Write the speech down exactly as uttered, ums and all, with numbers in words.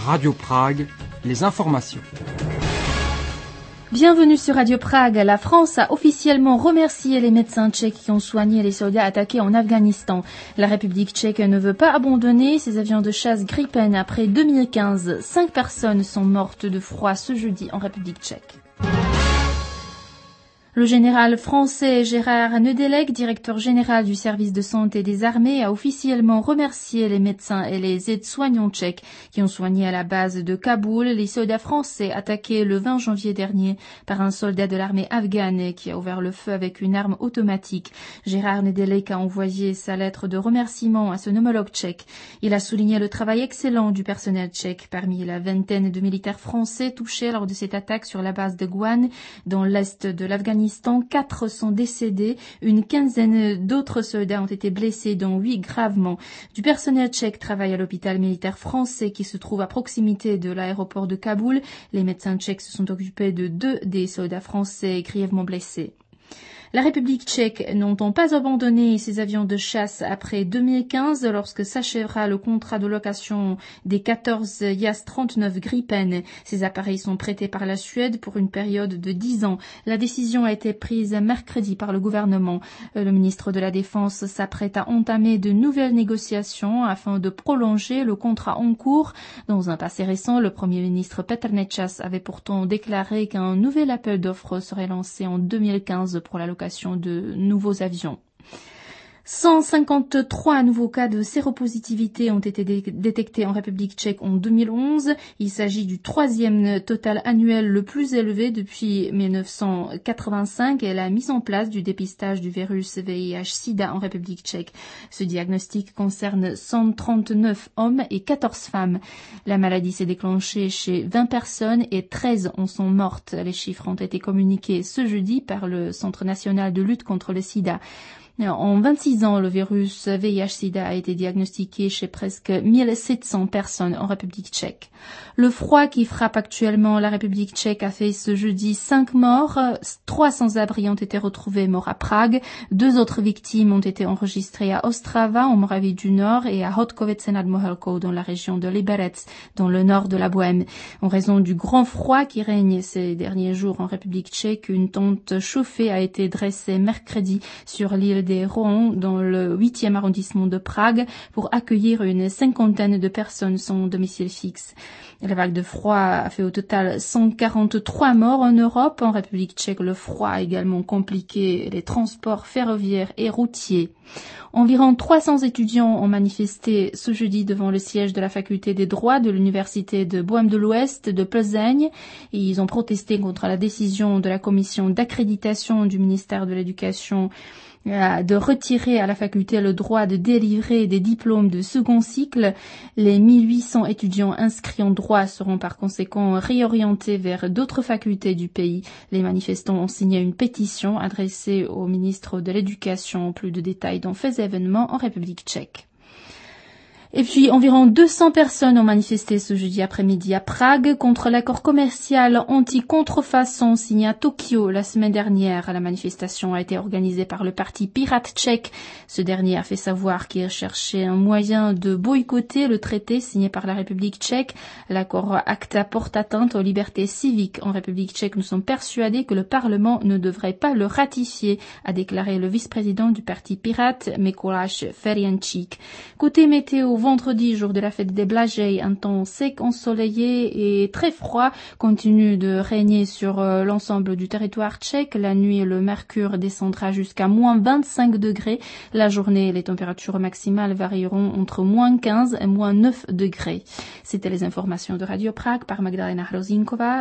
Radio Prague, les informations. Bienvenue sur Radio Prague. La France a officiellement remercié les médecins tchèques qui ont soigné les soldats attaqués en Afghanistan. La République tchèque ne veut pas abandonner ses avions de chasse Gripen après deux mille quinze. Cinq personnes sont mortes de froid ce jeudi en République tchèque. Le général français Gérard Nedelec, directeur général du service de santé des armées, a officiellement remercié les médecins et les aides-soignants tchèques qui ont soigné à la base de Kaboul les soldats français attaqués le vingt janvier dernier par un soldat de l'armée afghane qui a ouvert le feu avec une arme automatique. Gérard Nedelec a envoyé sa lettre de remerciement à son homologue tchèque. Il a souligné le travail excellent du personnel tchèque. Parmi la vingtaine de militaires français touchés lors de cette attaque sur la base de Gouane, dans l'est de l'Afghanistan, Quatre sont décédés, une quinzaine d'autres soldats ont été blessés, dont huit gravement. Du personnel tchèque travaille à l'hôpital militaire français qui se trouve à proximité de l'aéroport de Kaboul. Les médecins tchèques se sont occupés de deux des soldats français grièvement blessés. La République tchèque n'entend pas abandonner ses avions de chasse après deux mille quinze lorsque s'achèvera le contrat de location des quatorze Jas trente-neuf Gripen. Ces appareils sont prêtés par la Suède pour une période de dix ans. La décision a été prise mercredi par le gouvernement. Le ministre de la Défense s'apprête à entamer de nouvelles négociations afin de prolonger le contrat en cours. Dans un passé récent, le Premier ministre Petr Nečas avait pourtant déclaré qu'un nouvel appel d'offres serait lancé en deux mille quinze pour la location de nouveaux avions. cent cinquante-trois nouveaux cas de séropositivité ont été dé- détectés en République tchèque en deux mille onze. Il s'agit du troisième total annuel le plus élevé depuis mille neuf cent quatre-vingt-cinq et la mise en place du dépistage du virus V I H sida en République tchèque. Ce diagnostic concerne cent trente-neuf hommes et quatorze femmes. La maladie s'est déclenchée chez vingt personnes et treize en sont mortes. Les chiffres ont été communiqués ce jeudi par le Centre national de lutte contre le sida. En vingt-six ans, le virus V I H sida a été diagnostiqué chez presque mille sept cents personnes en République tchèque. Le froid qui frappe actuellement la République tchèque a fait ce jeudi cinq morts. Trois sans-abri ont été retrouvés morts à Prague. Deux autres victimes ont été enregistrées à Ostrava, en Moravie du Nord, et à Hodkovece nad Mohelkou, dans la région de Liberec, dans le nord de la Bohême. En raison du grand froid qui règne ces derniers jours en République tchèque, une tente chauffée a été dressée mercredi sur l'île des Rohan, dans le huitième arrondissement de Prague, pour accueillir une cinquantaine de personnes sans domicile fixe. La vague de froid a fait au total cent quarante-trois morts en Europe. En République tchèque, le froid a également compliqué les transports ferroviaires et routiers. Environ trois cents étudiants ont manifesté ce jeudi devant le siège de la faculté des droits de l'université de Bohême de l'Ouest de Plzeň. Et ils ont protesté contre la décision de la commission d'accréditation du ministère de l'Éducation de retirer à la faculté le droit de délivrer des diplômes de second cycle. Les mille huit cents étudiants inscrits en droit seront par conséquent réorientés vers d'autres facultés du pays. Les manifestants ont signé une pétition adressée au ministre de l'Éducation. Plus de détails dans Faits et événements en République tchèque. Et puis, environ deux cents personnes ont manifesté ce jeudi après-midi à Prague contre l'accord commercial anti-contrefaçon signé à Tokyo la semaine dernière. La manifestation a été organisée par le parti pirate tchèque. Ce dernier a fait savoir qu'il cherchait un moyen de boycotter le traité signé par la République tchèque. L'accord ACTA porte atteinte aux libertés civiques. En République tchèque, nous sommes persuadés que le Parlement ne devrait pas le ratifier, a déclaré le vice-président du parti pirate, Mikuláš Ferjenčík. Côté météo, vendredi, jour de la fête des Blažej, un temps sec, ensoleillé et très froid continue de régner sur euh, l'ensemble du territoire tchèque. La nuit, le mercure descendra jusqu'à moins vingt-cinq degrés. La journée, les températures maximales varieront entre moins quinze et moins neuf degrés. C'était les informations de Radio Prague par Magdalena Hrozinkova.